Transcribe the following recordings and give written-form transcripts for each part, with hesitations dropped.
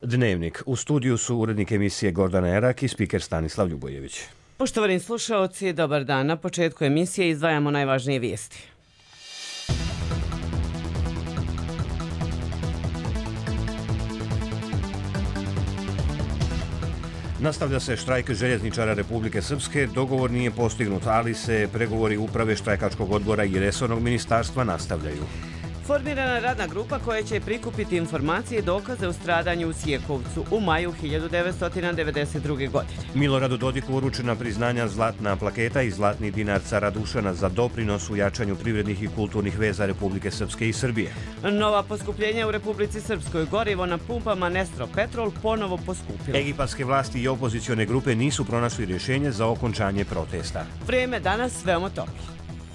Dnevnik. U studiju su urednik emisije Gordana Erak i spiker Stanislav Ljubojević. Poštovani slušaoci, dobar dan. Na početku emisije izdvajamo najvažnije vijesti. Nastavlja se štrajk željezničara Republike Srpske, dogovor nije postignut, ali se pregovori uprave štrajkačkog odbora i resornog ministarstva nastavljaju. Formirana je radna grupa koja će prikupiti informacije i dokaze o stradanju u Sjekovcu u maju 1992. godine. Miloradu Dodiku uručena priznanja Zlatna plaketa i Zlatni dinar cara Dušana za doprinos u jačanju privrednih i kulturnih veza Republike Srpske i Srbije. Nova poskupljenja u Republici Srpskoj. Gorivo na pumpama Nestro Petrol ponovo poskupilo. Egipatske vlasti i opozicione grupe nisu pronašli rješenje za okončanje protesta. Vrijeme danas veoma toplo.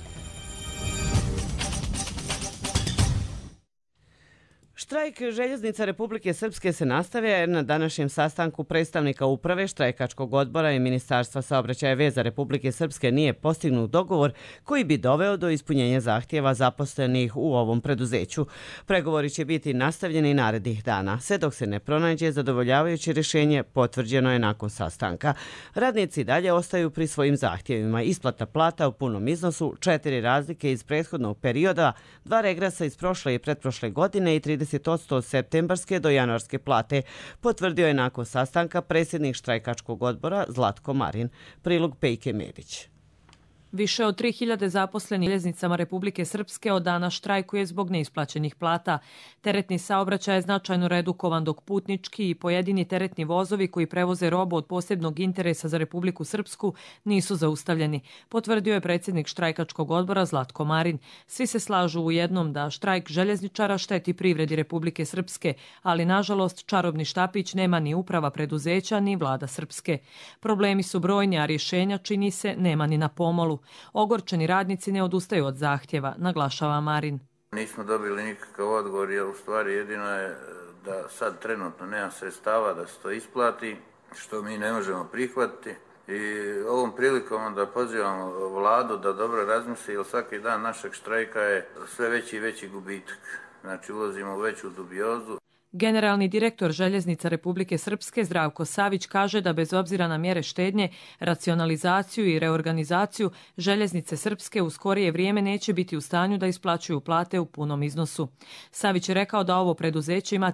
Štrajk željeznica Republike Srpske se nastavlja jer na današnjem sastanku predstavnika uprave štrajkačkog odbora i Ministarstva saobraćaja i veza Republike Srpske nije postignut dogovor koji bi doveo do ispunjenja zahtjeva zaposlenih u ovom preduzeću. Pregovori će biti nastavljeni narednih dana. Sve dok se ne pronađe zadovoljavajuće rješenje, potvrđeno je nakon sastanka. Radnici dalje ostaju pri svojim zahtjevima. Isplata plata u punom iznosu, 4 razlike iz prethodnog perioda, 2 regresa iz prošle i pretprošle godine i 30% od septembarske do januarske plate, potvrdio je nakon sastanka predsjednik štrajkačkog odbora Zlatko Marin. Prilog Pejke Medić. Više od 3000 zaposlenih u željeznicama Republike Srpske od dana štrajkuje zbog neisplaćenih plata. Teretni saobraćaj je značajno redukovan, dok putnički i pojedini teretni vozovi koji prevoze robu od posebnog interesa za Republiku Srpsku nisu zaustavljeni, potvrdio je predsjednik štrajkačkog odbora Zlatko Marin. Svi se slažu u jednom da štrajk željezničara šteti privredi Republike Srpske, ali nažalost čarobni štapić nema ni uprava preduzeća ni vlada Srpske. Problemi su brojni, a rješenja, čini se, nema ni na pomolu. Ogorčeni radnici ne odustaju od zahtjeva, naglašava Marin. Nismo dobili nikakav odgovor, jer u stvari jedino je da sad trenutno nema sredstava da se to isplati, što mi ne možemo prihvatiti. I ovom prilikom onda pozivamo vladu da dobro razmisli, jer svaki dan našeg štrajka je sve veći i veći gubitak. Znači ulazimo u veću dubiozu. Generalni direktor željeznica Republike Srpske Zdravko Savić kaže da bez obzira na mjere štednje, racionalizaciju i reorganizaciju, željeznice Srpske u skorije vrijeme neće biti u stanju da isplaćuju plate u punom iznosu. Savić je rekao da ovo preduzeće ima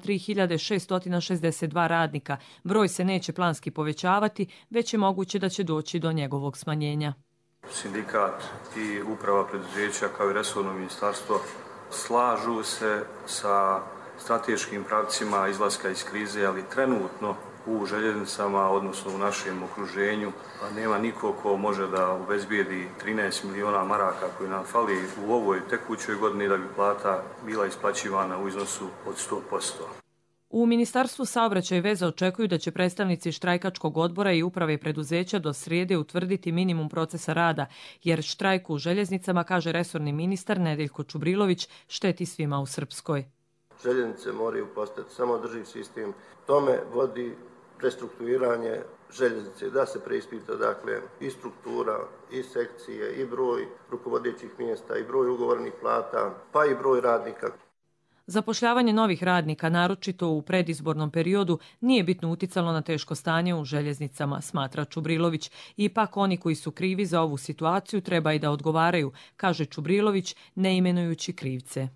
3662 radnika. Broj se neće planski povećavati, već je moguće da će doći do njegovog smanjenja. Sindikat i uprava preduzeća kao i resorno ministarstvo slažu se sa strateškim pravcima izlaska iz krize, ali trenutno u željeznicama, odnosno u našem okruženju, nema niko ko može da obezbijedi 13 miliona maraka koji nam fali u ovoj tekućoj godini da bi plata bila isplaćivana u iznosu od 100%. U Ministarstvu saobraćaja i veza očekuju da će predstavnici štrajkačkog odbora i uprave preduzeća do srijede utvrditi minimum procesa rada, jer štrajk u željeznicama, kaže resorni ministar Nedeljko Čubrilović, šteti svima u Srpskoj. Željeznice moraju postati samoodrživ sistem. Tome vodi prestrukturiranje željeznice, da se preispita dakle i struktura, i sekcije, i broj rukovodećih mjesta, i broj ugovornih plata, pa i broj radnika. Zapošljavanje novih radnika, naročito u predizbornom periodu, nije bitno uticalo na teško stanje u željeznicama, smatra Čubrilović. Ipak oni koji su krivi za ovu situaciju treba i da odgovaraju, kaže Čubrilović, ne imenujući krivce.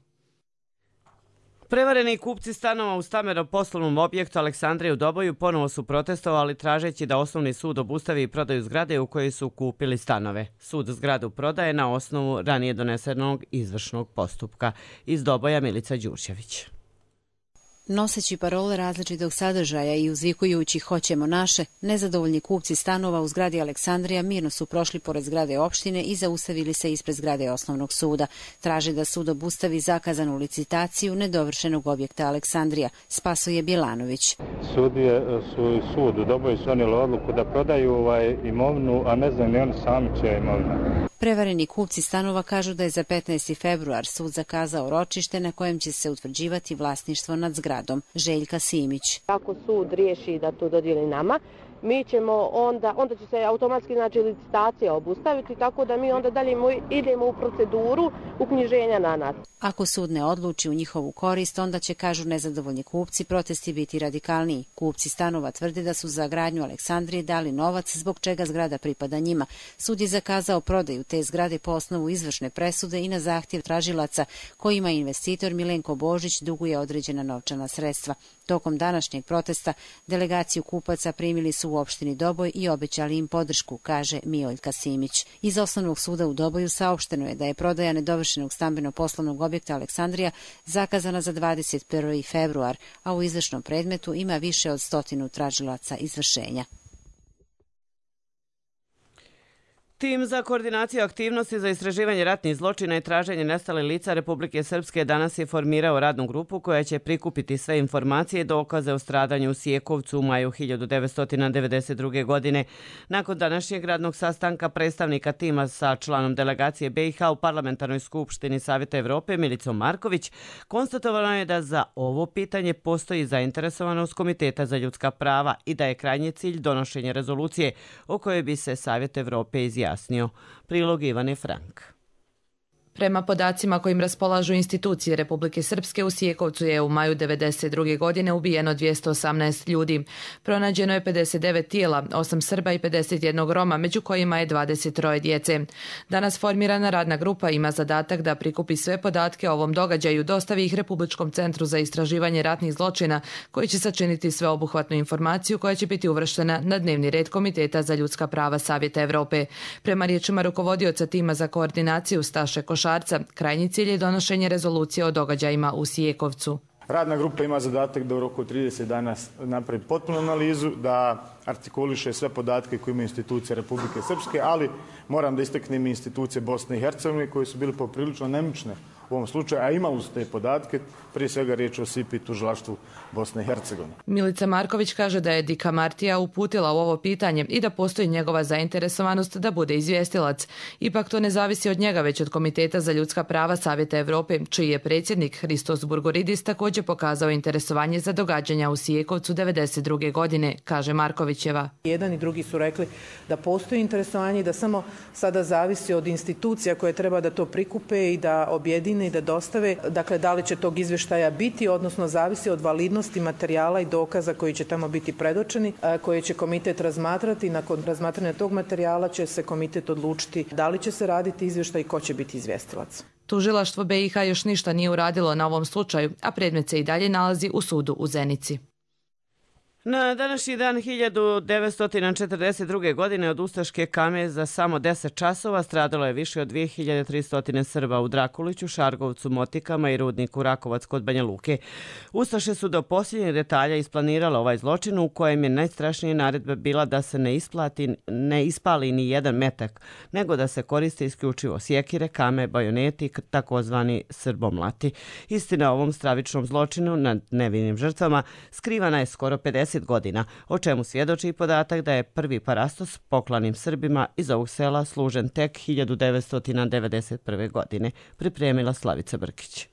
Prevareni kupci stanova u stambeno-poslovnom objektu Aleksandrije u Doboju ponovo su protestovali tražeći da osnovni sud obustavi prodaju zgrade u kojoj su kupili stanove. Sud zgradu prodaje na osnovu ranije donesenog izvršnog postupka. Iz Doboja Milica Đuršević. Noseći parole različitog sadržaja i uzvikujući hoćemo naše, nezadovoljni kupci stanova u zgradi Aleksandrija mirno su prošli pored zgrade opštine i zaustavili se ispred zgrade osnovnog suda. Traže da sud obustavi zakazanu licitaciju nedovršenog objekta Aleksandrija. Spasoje Bjelanović. Sud u Doboju su donijeli odluku da prodaju imovinu, a ne znam ni oni sami čija imovina. Prevareni kupci stanova kažu da je za 15. februar sud zakazao ročište na kojem će se utvrđivati vlasništvo nad zgradom. Željka Simić. Ako sud riješi da to dodijeli nama, mi ćemo onda će se automatski licitacija obustaviti, tako da mi onda dalje idemo u proceduru uknjiženja na nas. Ako sud ne odluči u njihovu korist, onda će, kažu nezadovoljni kupci, protesti biti radikalniji. Kupci stanova tvrde da su za gradnju Aleksandrije dali novac, zbog čega zgrada pripada njima. Sud je zakazao prodaju te zgrade po osnovu izvršne presude i na zahtjev tražilaca kojima investitor Milenko Božić duguje određena novčana sredstva. Tokom današnjeg protesta delegaciju kupaca primili su u opštini Doboj i obećali im podršku, kaže Mijoljka Simić. Iz Osnovnog suda u Doboju saopšteno je da je prodaja nedovršenog stambeno-poslovnog objekta Aleksandrija zakazana za 21. februar, a u izvršnom predmetu ima više od 100 tražilaca izvršenja. Tim za koordinaciju aktivnosti za istraživanje ratnih zločina i traženje nestale lica Republike Srpske danas je formirao radnu grupu koja će prikupiti sve informacije i dokaze o stradanju u Sijekovcu u maju 1992. godine. Nakon današnjeg radnog sastanka predstavnika tima sa članom delegacije BiH u Parlamentarnoj skupštini Savjeta Evrope Milicom Marković, konstatovano je da za ovo pitanje postoji zainteresovanost Komiteta za ljudska prava i da je krajnji cilj donošenje rezolucije o kojoj bi se Savjet Evrope izjasnio. Prilog Ivane Frank. Prema podacima kojim raspolažu institucije Republike Srpske, u Sijekovcu je u maju 1992. godine ubijeno 218 ljudi. Pronađeno je 59 tijela, 8 Srba i 51 Roma, među kojima je 23 djece. Danas formirana radna grupa ima zadatak da prikupi sve podatke o ovom događaju, dostavi ih Republičkom centru za istraživanje ratnih zločina, koji će sačiniti sveobuhvatnu informaciju koja će biti uvrštena na dnevni red Komiteta za ljudska prava Savjeta Evrope. Prema riječima rukovodioca tima za koordinaciju Staše Košarca, krajnji cilj je donošenje rezolucije o događajima u Sijekovcu. Radna grupa ima zadatak da u roku 30 dana napravi potpunu analizu, da artikuliše sve podatke koje imaju institucije Republike Srpske, ali moram da istaknem institucije Bosne i Hercegovine koje su bile poprilično nemoćne u ovom slučaju, a imali su te podatke, prije svega riječ o SIP i tužilaštvu Bosne i Hercegovine. Milica Marković kaže da je Dika Martija uputila u ovo pitanje i da postoji njegova zainteresovanost da bude izvjestilac. Ipak to ne zavisi od njega, već od Komiteta za ljudska prava Savjeta Evrope, čiji je predsjednik Hristos Burgoridis također pokazao interesovanje za događanja u Sijekovcu 1992. godine, kaže Markovićeva. Jedan i drugi su rekli da postoji interesovanje i da samo sada zavisi od institucija koje treba da to prikupe i da objedine i da dostave. Dakle, da li će tog izvještaja biti, odnosno zavisi od validnosti materijala i dokaza koji će tamo biti predočeni, koje će komitet razmatrati. Nakon razmatranja tog materijala će se komitet odlučiti da li će se raditi izvještaj i ko će biti izvjestilac. Tužilaštvo BiH još ništa nije uradilo na ovom slučaju, a predmet se i dalje nalazi u sudu u Zenici. Na današnji dan 1942. godine od ustaške kame za samo 10 časova stradalo je više od 2300 Srba u Drakuliću, Šargovcu, Motikama i rudniku Rakovac kod Banja Luke. Ustaše su do posljednjih detalja isplanirale ovaj zločin u kojem je najstrašnija naredba bila da se ne ispali ni jedan metak, nego da se koriste isključivo sjekire, kame, bajoneti, takozvani srbomlati. Istina o ovom stravičnom zločinu nad nevinim žrtvama skrivana je skoro 50 godina, o čemu svjedoči i podatak da je prvi parastos poklanim Srbima iz ovog sela služen tek 1991. godine, pripremila Slavica Brkić.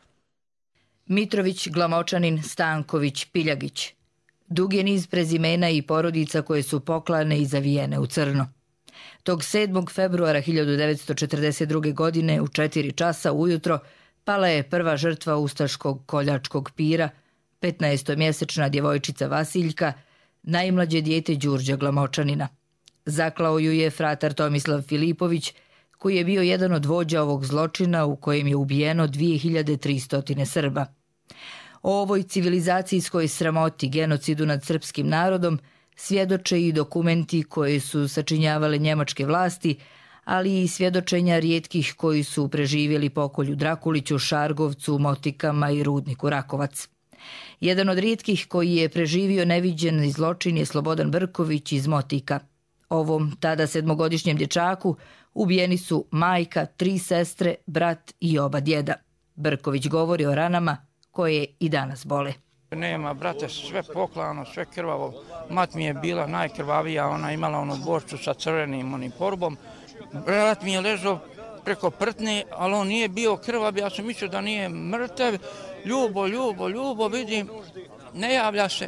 Mitrović, Glamočanin, Stanković, Piljagić. Dug je niz prezimena i porodica koje su poklane i zavijene u crno. Tog 7. februara 1942. godine u 4 časa ujutro pala je prva žrtva ustaškog koljačkog pira, 15-mjesečna djevojčica Vasiljka, najmlađe dijete Đurđa Glamočanina. Zaklao ju je fratar Tomislav Filipović, koji je bio jedan od vođa ovog zločina u kojem je ubijeno 2300 Srba. O ovoj civilizacijskoj sramoti, genocidu nad srpskim narodom, svjedoče i dokumenti koje su sačinjavale njemačke vlasti, ali i svjedočenja rijetkih koji su preživjeli pokolj u Drakuliću, Šargovcu, Motikama i rudniku Rakovac. Jedan od rijetkih koji je preživio neviđen zločin je Slobodan Brković iz Motika. Ovom tada 7-godišnjem dječaku ubijeni su majka, 3 sestre, brat i oba djeda. Brković govori o ranama koje i danas bole. Nema, brate, sve poklano, sve krvavo. Mat mi je bila najkrvavija, ona imala onu bošću sa crvenim onim porbom. Brat mi je ležao preko prtne, ali on nije bio krvav, ja sam mislio da nije mrtav. Ljubo, vidim, ne javlja se.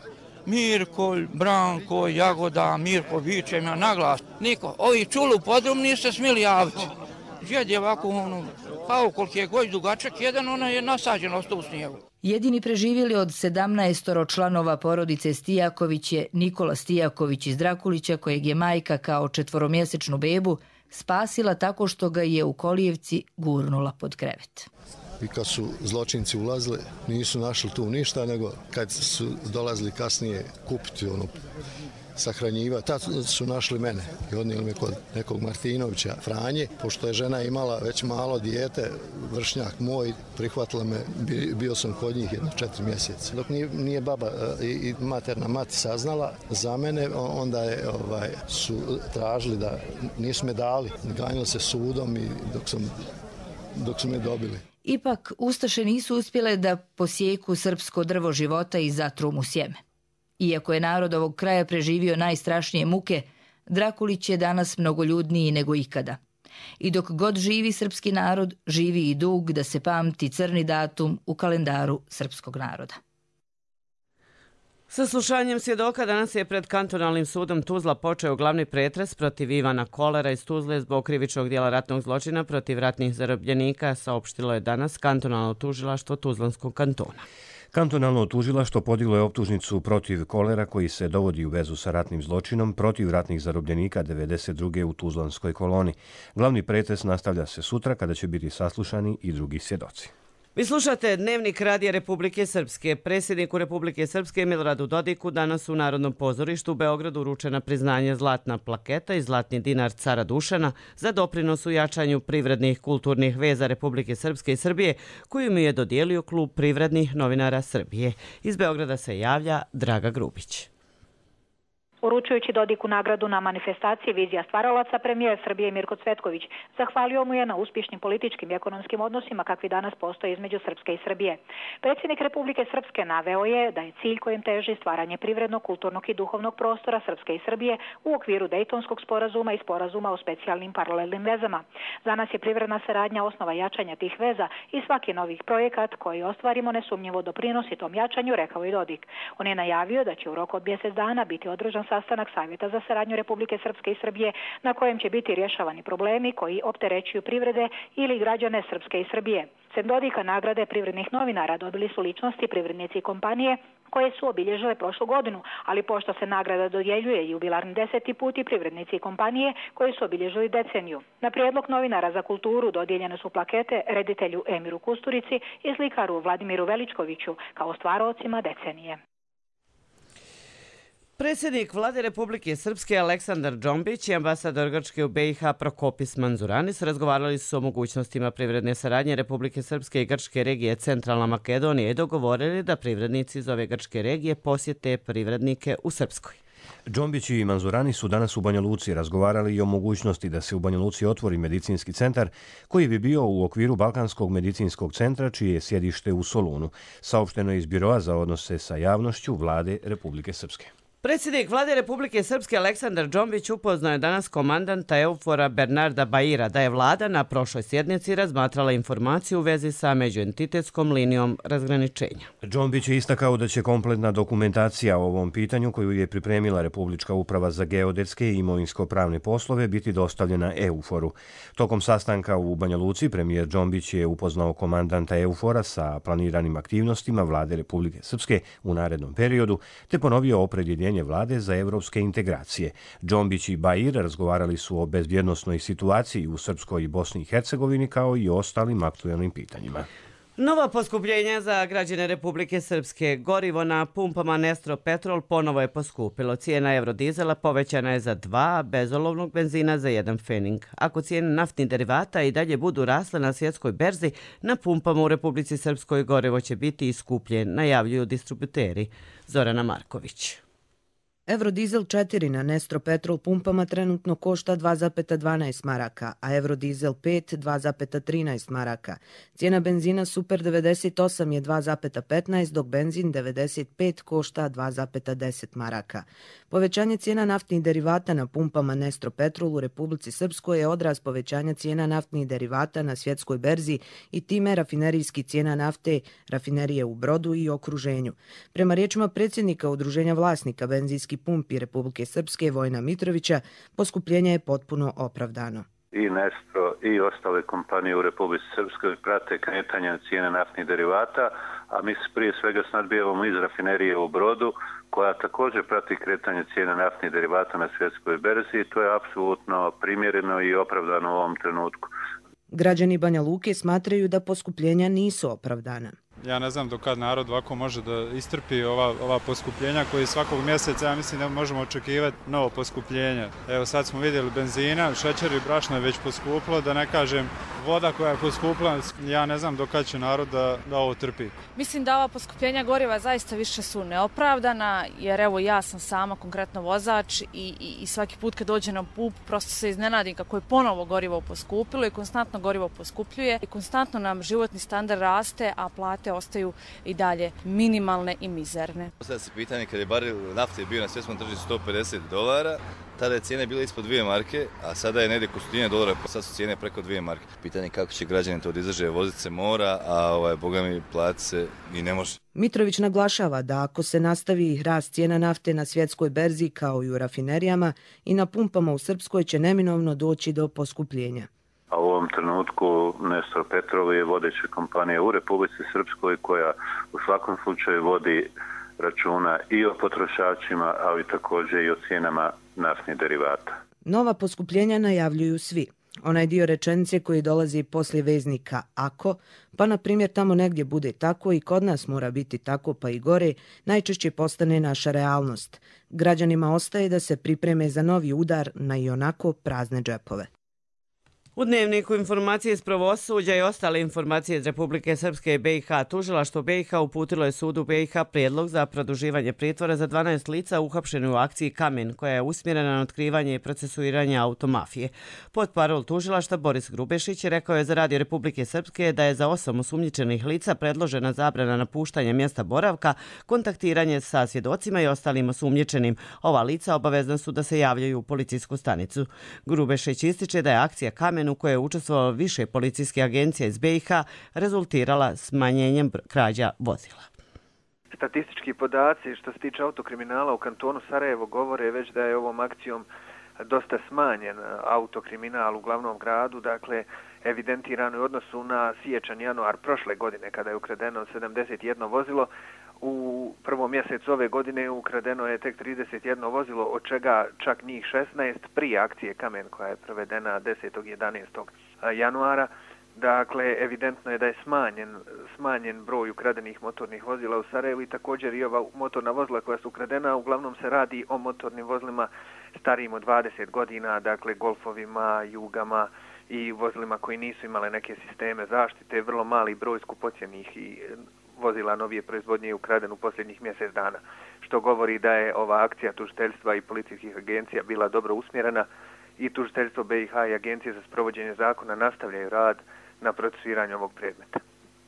Mirko, Branko, Jagoda, Mirko, vičem ja naglas. Niko, ovi čulu podrum niste smjeli javiti. Džed je ovako, kao koliki je goj dugačak, jedan ona je nasađen ostao u snijegu. Jedini preživjeli od 17 članova porodice Stijaković je Nikola Stijaković iz Drakulića, kojeg je majka kao 4-mjesečnu bebu spasila tako što ga je u kolijevci gurnula pod krevet. I kad su zločinci ulazili, nisu našli tu ništa, nego kad su dolazili kasnije kupiti sahranjiva, tad su našli mene i odnijeli me kod nekog Martinovića Franje, pošto je žena imala već malo dijete, vršnjak moj, prihvatila me, bio sam kod njih 4 mjeseca. Dok nije baba i materna mati saznala za mene, onda su tražili da nisu me dali, ganjali se sudom i dok su me dobili. Ipak, ustaše nisu uspjele da posjeku srpsko drvo života i zatru mu sjeme. Iako je narod ovog kraja preživio najstrašnije muke, Drakulić je danas mnogoljudniji nego ikada. I dok god živi srpski narod, živi i dug da se pamti crni datum u kalendaru srpskog naroda. Saslušanjem svjedoka danas je pred kantonalnim sudom Tuzla počeo glavni pretres protiv Ivana Kolera iz Tuzle zbog krivičnog dijela ratnog zločina protiv ratnih zarobljenika, saopštilo je danas kantonalno tužilaštvo Tuzlanskog kantona. Kantonalno tužilaštvo podiglo je optužnicu protiv Kolera koji se dovodi u vezu sa ratnim zločinom protiv ratnih zarobljenika 92. u Tuzlanskoj koloni. Glavni pretres nastavlja se sutra kada će biti saslušani i drugi svjedoci. Vi slušate Dnevnik Radija Republike Srpske. Predsjedniku Republike Srpske Miloradu Dodiku danas u Narodnom pozorištu u Beogradu uručena priznanje Zlatna plaketa i Zlatni dinar cara Dušana za doprinos u jačanju privrednih kulturnih veza Republike Srpske i Srbije, koju mu je dodijelio Klub privrednih novinara Srbije. Iz Beograda se javlja Draga Grubić. Uručujući Dodiku nagradu na manifestaciji Vizija stvaralaca, premijer Srbije Mirko Cvetković zahvalio mu je na uspješnim političkim i ekonomskim odnosima kakvi danas postoje između Srpske i Srbije. Predsjednik Republike Srpske naveo je da je cilj kojem teži stvaranje privrednog, kulturnog i duhovnog prostora Srpske i Srbije u okviru Dejtonskog sporazuma i sporazuma o specijalnim paralelnim vezama. Za nas je privredna saradnja osnova jačanja tih veza i svaki novi projekat koji ostvarimo nesumnjivo doprinosi tom jačanju, rekao je Dodik. On je najavio da će u roku od mjesec dana biti održan sastanak Savjeta za saradnju Republike Srpske i Srbije na kojem će biti rješavani problemi koji opterećuju privrede ili građane Srpske i Srbije. Sem Dodika nagrade privrednih novinara dobili su ličnosti, privrednici i kompanije koje su obilježile prošlu godinu, ali pošto se nagrada dodjeljuje jubilarni 10. put i privrednici i kompanije koje su obilježili deceniju. Na prijedlog novinara za kulturu dodijeljene su plakete reditelju Emiru Kusturici i slikaru Vladimiru Veličkoviću kao stvaraocima decenije. Predsjednik Vlade Republike Srpske Aleksandar Džombić i ambasador Grčke u BiH Prokopis Manzuranis razgovarali su o mogućnostima privredne saradnje Republike Srpske i Grčke regije Centralna Makedonija i dogovorili da privrednici iz ove grčke regije posjete privrednike u Srpskoj. Džombić i Manzurani su danas u Banja Luci razgovarali i o mogućnosti da se u Banja Luci otvori medicinski centar koji bi bio u okviru Balkanskog medicinskog centra čije je sjedište u Solunu, saopšteno je iz Biroa za odnose sa javnošću Vlade Republike Srpske. Predsjednik Vlade Republike Srpske Aleksandar Džombić upoznao je danas komandanta EUFOR-a Bernarda Baira da je vlada na prošloj sjednici razmatrala informaciju u vezi sa međuentitetskom linijom razgraničenja. Džombić je istakao da će kompletna dokumentacija o ovom pitanju koju je pripremila Republička uprava za geodetske i imovinsko-pravne poslove biti dostavljena EUFOR-u. Tokom sastanka u Banja Luci premijer Džombić je upoznao komandanta EUFOR-a sa planiranim aktivnostima Vlade Republike Srpske u narednom periodu te ponovio opredjeljenje vlade za evropske integracije. Džombić i Bair razgovarali su o bezbjednosnoj situaciji u Srpskoj i Bosni i Hercegovini kao i o ostalim aktuelnim pitanjima. Nova poskupljenja za građane Republike Srpske. Gorivo na pumpama Nestro Petrol ponovo je poskupilo. Cijena eurodizela povećana je za 2, a bezolovnog benzina za 1 pfening. Ako cijene naftnih derivata i dalje budu rasle na svjetskoj berzi, na pumpama u Republici Srpskoj gorivo će biti iskupljen, najavljuju distributeri. Zorana Marković. Eurodizel 4 na Nestro Petrol pumpama trenutno košta 2,12 maraka, a Eurodizel 5 2,13 maraka. Cijena benzina Super 98 je 2,15, dok benzin 95 košta 2,10 maraka. Povećanje cijena naftnih derivata na pumpama Nestro Petrol u Republici Srpskoj je odraz povećanja cijena naftnih derivata na svjetskoj berzi i time rafinerijskih cijena nafte, rafinerije u Brodu i okruženju. Prema riječima predsjednika Udruženja vlasnika benzinskih pumpi Republike Srpske Vojna Mitrovića, poskupljenje je potpuno opravdano. I Nestro i ostale kompanije u Republici Srpskoj prate kretanje cijene naftnih derivata, a mi se prije svega snadbijevamo iz rafinerije u Brodu, koja također prati kretanje cijene naftnih derivata na svjetskoj berzi i to je apsolutno primjereno i opravdano u ovom trenutku. Građani Banja Luke smatraju da poskupljenja nisu opravdana. Ja ne znam do kad narod ovako može da istrpi ova poskupljenja koji svakog mjeseca, ja mislim da možemo očekivati novo poskupljenje. Evo sad smo vidjeli benzina, šećer i brašno je već poskupilo, da ne kažem voda koja je poskupila, ja ne znam do kad će narod da ovo trpi. Mislim da ova poskupljenja goriva zaista više su neopravdana, jer evo ja sam sama konkretno vozač i svaki put kad dođe na pumpu prosto se iznenadim kako je ponovo gorivo poskupilo i konstantno gorivo poskupljuje i konstantno nam životni standard raste, a plate ostaju i dalje minimalne i mizerne. Postavlja se pitanje kada je barel nafte bio na svjetskom tržištu $150, tada je cijena bila ispod 2 marke, a sada je negdje oko $100, sad su cijene preko 2 marke. Pitanje kako će građani to da izdrže, voziti se mora, a boga mi plati se i ne može. Mitrović naglašava da ako se nastavi rast cijena nafte na svjetskoj berzi kao i u rafinerijama i na pumpama u Srpskoj će neminovno doći do poskupljenja. A u ovom trenutku Nestro Petrol je vodeća kompanija u Republici Srpskoj koja u svakom slučaju vodi računa i o potrošačima, ali također i o cijenama naftnih derivata. Nova poskupljenja najavljuju svi. Onaj dio rečenice koji dolazi poslije veznika ako, pa na primjer tamo negdje bude tako i kod nas mora biti tako pa i gore, najčešće postane naša realnost. Građanima ostaje da se pripreme za novi udar na ionako prazne džepove. U dnevniku informacije iz pravosuđa i ostale informacije iz Republike Srpske i BiH, tužilaštvo BiH uputilo je sudu BiH prijedlog za produživanje pritvora za 12 lica uhapšeni u akciji Kamen, koja je usmjerena na otkrivanje i procesuiranje automafije. Portparol tužilaštva Boris Grubešić rekao je za Radio Republike Srpske da je za 8 osumnjičenih lica predložena zabrana napuštanja mjesta boravka, kontaktiranje sa svjedocima i ostalim osumnjičenim. Ova lica obavezna su da se javljaju u policijsku stanicu. Grubešić ističe da je akcija Kamen u kojoj je učestvovalo više policijskih agencija iz BiH rezultirala smanjenjem krađa vozila. Statistički podaci što se tiče autokriminala u kantonu Sarajevo govore već da je ovom akcijom dosta smanjen autokriminal u glavnom gradu, dakle evidentirano u odnosu na siječanj-januar prošle godine kada je ukradeno 71 vozilo. U prvom mjesecu ove godine ukradeno je tek 31 vozilo, od čega čak njih 16 prije akcije Kamen koja je provedena 10. i 11. januara. Dakle, evidentno je da je smanjen broj ukradenih motornih vozila u Sarajevu i također i ova motorna vozila koja su ukradena. Uglavnom se radi o motornim vozilima starijim od 20 godina, dakle golfovima, jugama i vozilima koji nisu imale neke sisteme zaštite. Vrlo mali broj skupocjenih i vozila novije proizvodnje je ukraden u posljednjih mjesec dana, što govori da je ova akcija tužiteljstva i policijskih agencija bila dobro usmjerena i tužiteljstvo BiH i agencije za sprovođenje zakona nastavljaju rad na procesuiranju ovog predmeta.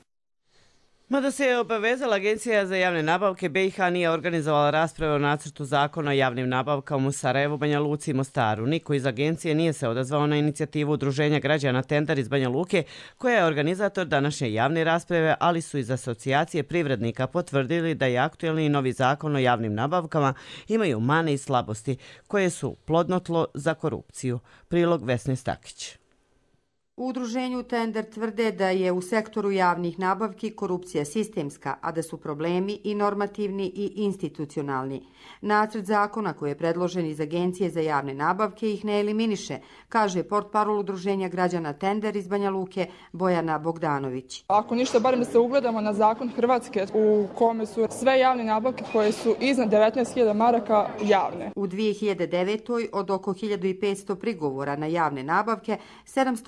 Mada se je obavezala Agencija za javne nabavke, BiH nije organizovala rasprave o nacrtu zakona o javnim nabavkama u Sarajevu, Banja Luci i Mostaru. Niko iz agencije nije se odazvao na inicijativu Udruženja građana Tender iz Banja Luke, koja je organizator današnje javne rasprave, ali su iz asocijacije privrednika potvrdili da je aktuelni novi zakon o javnim nabavkama imaju mane i slabosti, koje su plodno tlo za korupciju. Prilog Vesne Stakić. U udruženju Tender tvrde da je u sektoru javnih nabavki korupcija sistemska, a da su problemi i normativni i institucionalni. Nacrt zakona koji je predložen iz Agencije za javne nabavke ih ne eliminiše, kaže portparol udruženja građana Tender iz Banja Luke Bojana Bogdanović. Ako ništa, barem da se ugledamo na zakon Hrvatske u kome su sve javne nabavke koje su iznad 19.000 maraka javne. U 2009. od oko 1500 prigovora na javne nabavke, 700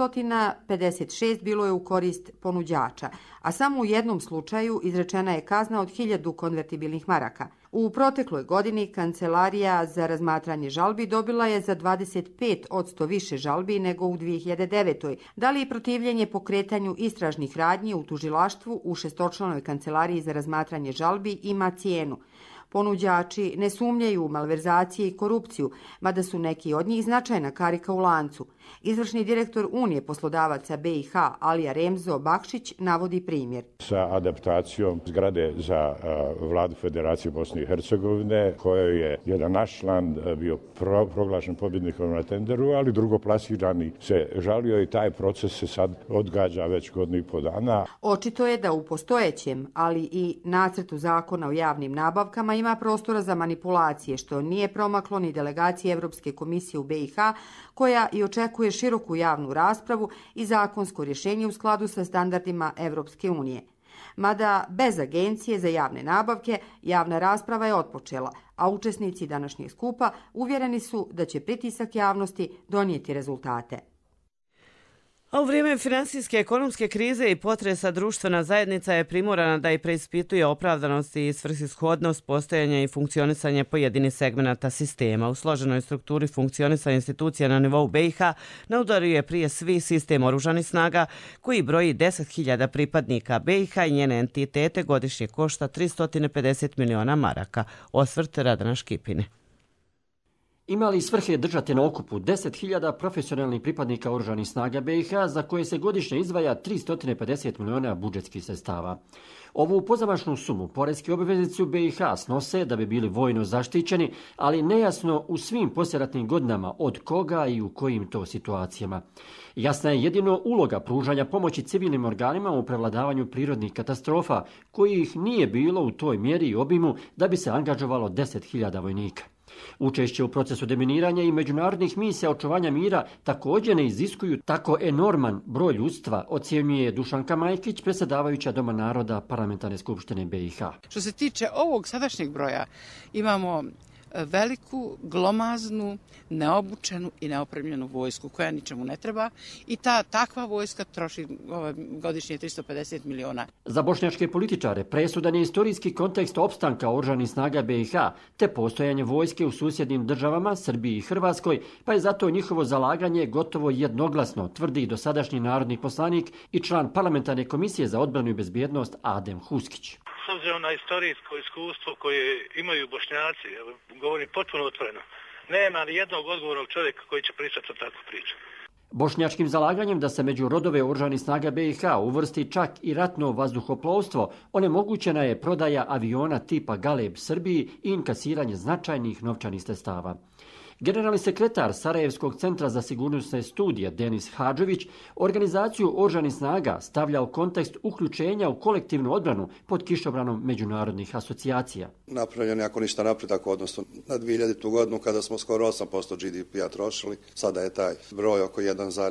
miliona, 56 bilo je u korist ponuđača, a samo u jednom slučaju izrečena je kazna od 1000 konvertibilnih maraka. U protekloj godini Kancelarija za razmatranje žalbi dobila je za 25% više žalbi nego u 2009. Da li je protivljenje pokretanju istražnih radnji u tužilaštvu u 6-članoj Kancelariji za razmatranje žalbi ima cijenu? Ponuđači ne sumnjaju u malverzacije i korupciju, mada su neki od njih značajna karika u lancu. Izvršni direktor Unije poslodavaca BiH Alija Remzo Bakšić navodi primjer. Sa adaptacijom zgrade za vladu Federacije Bosne i Hercegovine, kojoj je jedan naš član bio proglašen pobjednikom na tenderu, ali drugoplasirani se žalio i taj proces se sad odgađa već 1,5 godina. Očito je da u postojećem, ali i nacrtu zakona o javnim nabavkama ima prostora za manipulacije, što nije promaklo ni delegaciji Evropske komisije u BiH, koja i očekuje široku javnu raspravu i zakonsko rješenje u skladu sa standardima Evropske unije. Mada bez agencije za javne nabavke javna rasprava je otpočela, a učesnici današnjeg skupa uvjereni su da će pritisak javnosti donijeti rezultate. A u vrijeme finansijske ekonomske krize i potresa društvena zajednica je primorana da i preispituje opravdanost i svrsishodnost postojanja i funkcionisanja pojedinih segmenata sistema. U složenoj strukturi funkcionisanja institucija na nivou BiH na udaru je prije svi sistem oružanih snaga koji broji 10.000 pripadnika. BiH i njene entitete godišnje košta 350 miliona maraka. Osvrt Radana Škipine. Ima li svrhe držati na okupu 10.000 profesionalnih pripadnika oružanih snaga BiH za koje se godišnje izdvaja 350 miliona budžetskih sredstava? Ovu pozamašnu sumu poreski obveznici u BiH snose da bi bili vojno zaštićeni, ali nejasno u svim poslijeratnim godinama od koga i u kojim to situacijama. Jasna je jedino uloga pružanja pomoći civilnim organima u prevladavanju prirodnih katastrofa, kojih nije bilo u toj mjeri i obimu da bi se angažovalo 10.000 vojnika. Učešće u procesu deminiranja i međunarodnih misija očuvanja mira također ne iziskuju tako enorman broj ljudstva, ocjenjuje Dušanka Majkić, predsjedavajuća Doma naroda Parlamentarne skupštine BiH. Što se tiče ovog sadašnjeg broja, imamo veliku, glomaznu, neobučenu i neopremljenu vojsku koja ničemu ne treba i takva vojska troši godišnje 350 miliona. Za bošnjačke političare presudan je istorijski kontekst opstanka oružanih snaga BiH te postojanje vojske u susjednim državama, Srbiji i Hrvatskoj, pa je zato njihovo zalaganje gotovo jednoglasno, tvrdi dosadašnji narodni poslanik i član Parlamentarne komisije za odbranu i bezbjednost Adem Huskić. S obzirom na istorijsko iskustvo koje imaju Bošnjaci, govorim potpuno otvoreno, nema ni jednog odgovornog čovjeka koji će pričati o takvu priču. Bošnjačkim zalaganjem da se među rodove oružanih snaga BiH uvrsti čak i ratno vazduhoplovstvo, onemogućena je prodaja aviona tipa Galeb Srbiji i inkasiranje značajnih novčanih sredstava. Generalni sekretar Sarajevskog centra za sigurnosne studije Denis Hadžović organizaciju oružanih snaga stavlja u kontekst uključenja u kolektivnu odbranu pod kišobranom međunarodnih asocijacija. Napravljen je ako ništa napredak odnosno na 2000. godinu kada smo skoro 8% GDP-a trošili, sada je taj broj oko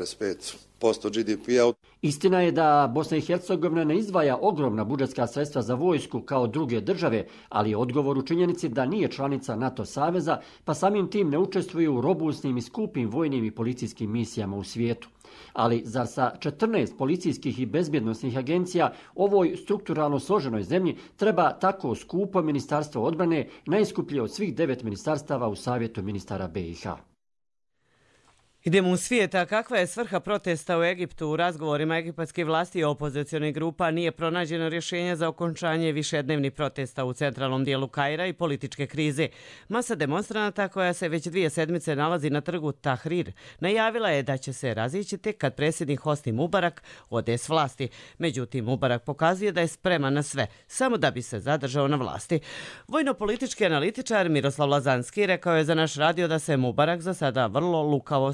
1,5% GDP-a. Istina je da Bosna i Hercegovina ne izdvaja ogromna budžetska sredstva za vojsku kao druge države, ali je odgovor u činjenici da nije članica NATO saveza, pa samim tim ne učestvuje u robustnim i skupim vojnim i policijskim misijama u svijetu. Ali zar sa 14 policijskih i bezbjednosnih agencija ovoj strukturalno složenoj zemlji treba tako skupo ministarstvo odbrane, najskuplje od svih 9 ministarstava u savjetu ministara BiH? Idemo u svijet, a kakva je svrha protesta u Egiptu? U razgovorima egipatskih vlasti i opozicionih grupa nije pronađeno rješenje za okončanje višednevnih protesta u centralnom dijelu Kaira i političke krize. Masa demonstranata koja se već 2 sedmice nalazi na trgu Tahrir najavila je da će se razići tek kad predsjednik Hosni Mubarak ode s vlasti. Međutim, Mubarak pokazuje da je spreman na sve, samo da bi se zadržao na vlasti. Vojno-politički analitičar Miroslav Lazanski rekao je za naš radio da se Mubarak za sada vrlo lukavo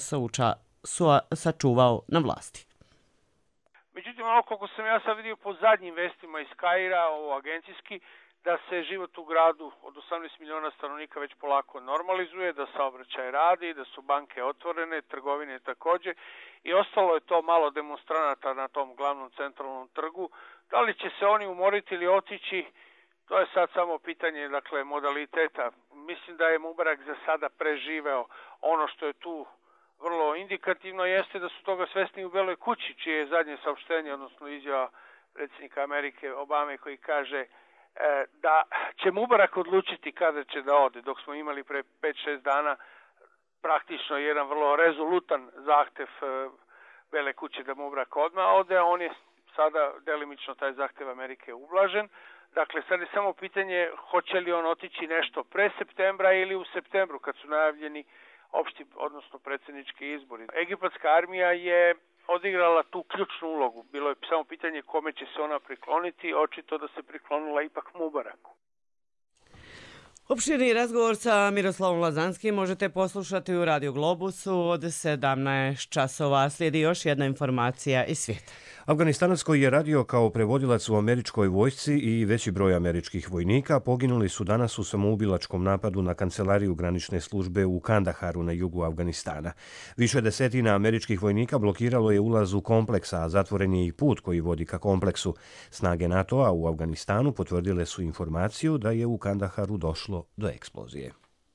sačuvao na vlasti. Međutim, ono koliko sam ja sad vidio po zadnjim vestima iz Kaira, ovo agencijski, da se život u gradu od 18 miliona stanovnika već polako normalizuje, da saobraćaj radi, da su banke otvorene, trgovine također i ostalo je to malo demonstranata na tom glavnom centralnom trgu. Da li će se oni umoriti ili otići, to je sad samo pitanje, modaliteta. Mislim da je Mubarak za sada preživeo ono što je tu vrlo indikativno jeste da su toga svesni u Beloj kući, čije je zadnje saopštenje, odnosno izjava predsjednika Amerike Obame koji kaže da će Mubarak odlučiti kada će da ode, dok smo imali pre 5-6 dana praktično jedan vrlo rezolutan zahtev Bele kuće da Mubarak odmah ode, a on je sada delimično taj zahtev Amerike ublažen. Dakle, sad je samo pitanje hoće li on otići nešto pre septembra ili u septembru kad su najavljeni opšti, odnosno predsjednički izbori. Egipatska armija je odigrala tu ključnu ulogu. Bilo je samo pitanje kome će se ona prikloniti, očito da se priklonila ipak Mubaraku. Opširni razgovor sa Miroslavom Lazanskim možete poslušati u Radio Globusu od 17 časova. Slijedi još jedna informacija iz svijeta. Afganistanac koji je radio kao prevodilac u američkoj vojsci i veći broj američkih vojnika poginuli su danas u samoubilačkom napadu na kancelariju granične službe u Kandaharu na jugu Afganistana. Više desetina američkih vojnika blokiralo je ulaz u kompleks, a zatvoren je i put koji vodi ka kompleksu. Snage NATO-a u Afganistanu potvrdile su informaciju da je u Kandaharu došlo do eksplozije.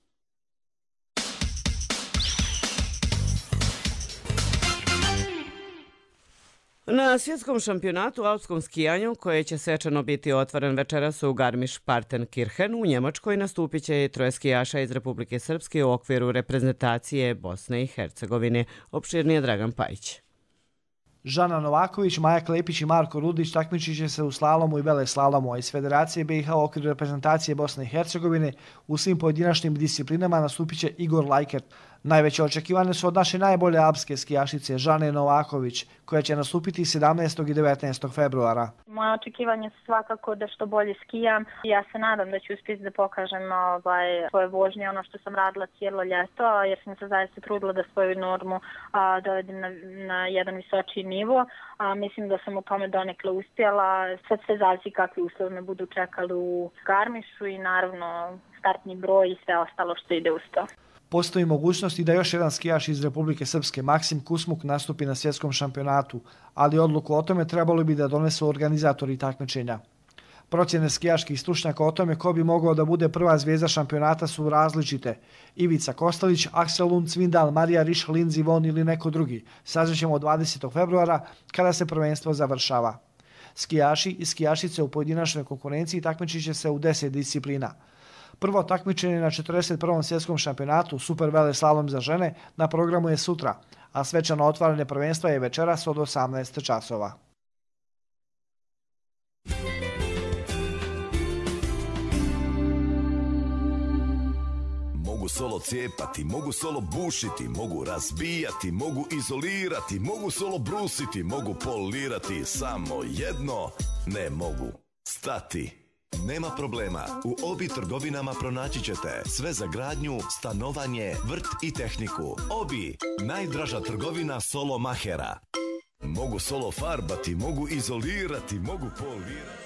Na svjetskom šampionatu u alpskom skijanju, koje će svečano biti otvoren večeras u Garmisch-Partenkirchen u Njemačkoj, nastupit će i troje skijaša iz Republike Srpske u okviru reprezentacije Bosne i Hercegovine. Opširnije Dragan Pajić. Žana Novaković, Maja Klepić i Marko Rudić takmičit će se u slalomu i veleslalomu, a iz Federacije BiH u okviru reprezentacije Bosne i Hercegovine u svim pojedinačnim disciplinama nastupit će Igor Lajkert. Najveće očekivane su od naše najbolje alpske skijašice Žane Novaković, koja će nastupiti 17. i 19. februara. Moje očekivanje su svakako da što bolje skijam. Ja se nadam da ću uspjeti da pokažem svoje vožnje, ono što sam radila cijelo ljeto, jer sam se zaista trudila da svoju normu dovedem na jedan visočiji nivo. Mislim da sam u tome donekle uspjela. Sad se zavisi kakvi uslovi me budu čekali u Garmišu i naravno startni broj i sve ostalo što ide uz to. Postoji mogućnost i da još jedan skijaš iz Republike Srpske, Maksim Kusmuk, nastupi na svjetskom šampionatu, ali odluku o tome trebalo bi da donesu organizatori takmičenja. Procjene skijaških stručnjaka o tome ko bi mogao da bude prva zvijezda šampionata su različite. Ivica Kostalić, Aksel Lund Svindal, Marija Riš, Lindsey Vonn ili neko drugi. Saznaćemo 20. februara kada se prvenstvo završava. Skijaši i skijašice u pojedinačnoj konkurenciji takmičit će se u 10 disciplina. Prvo takmičenje na 41. svjetskom šampionatu Super veleslalom za žene na programu je sutra, a svečano otvaranje prvenstva je večeras od 18 časova. Mogu solo cijepati, mogu solo bušiti, mogu razbijati, mogu izolirati, mogu solo brusiti, mogu polirati, samo jedno ne mogu stati. Nema problema, u Obi trgovinama pronaći ćete sve za gradnju, stanovanje, vrt i tehniku. Obi, najdraža trgovina solo mahera. Mogu solo farbati, mogu izolirati, mogu polirati.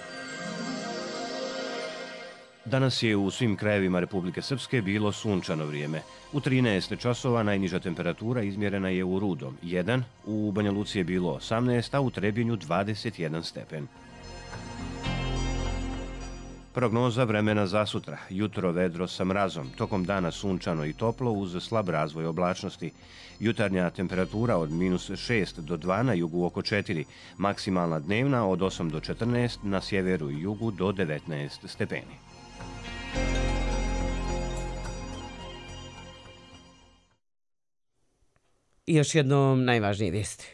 Danas je u svim krajevima Republike Srpske bilo sunčano vrijeme. U 13 časova najniža temperatura izmjerena je u Rudom 1, u Banja Luci je bilo 18, a u Trebinju 21 stepen. Prognoza vremena za sutra. Jutro vedro sa mrazom, tokom dana sunčano i toplo uz slab razvoj oblačnosti. Jutarnja temperatura od -6 do 2 na jugu oko 4, maksimalna dnevna od 8 do 14, na sjeveru i jugu do 19 stepeni. I još jednom najvažnije vijesti.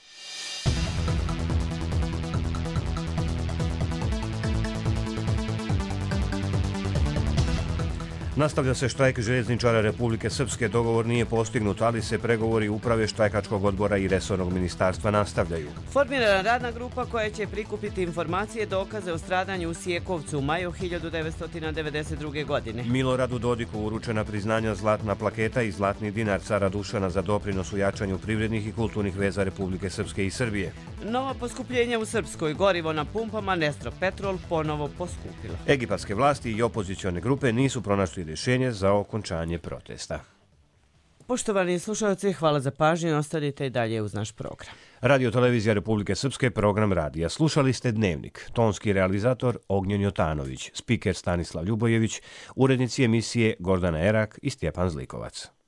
Nastavlja se štrajk željezničara Republike Srpske. Dogovor nije postignut, ali se pregovori uprave štrajkačkog odbora i resornog ministarstva nastavljaju. Formirana radna grupa koja će prikupiti informacije i dokaze o stradanju u Sijekovcu u maju 1992. godine. Miloradu Dodiku uručena priznanja zlatna plaketa i zlatni dinar cara Dušana za doprinos u jačanju privrednih i kulturnih veza Republike Srpske i Srbije. Nova poskupljenja u Srpskoj. Gorivo na pumpama Nestro Petrol ponovo poskupilo. Egipatske vlasti i opozicione grupe nisu pronašli rješenje za okončanje protesta. Poštovani slušalci, hvala za pažnju. Ostanite i dalje uz naš program. Radio Televizija Republike Srpske, program radija. Slušali ste Dnevnik. Tonski realizator Ognjen Jotanović, spiker Stanislav Ljubojević, urednici emisije Gordana Erak i Stjepan Zlikovac.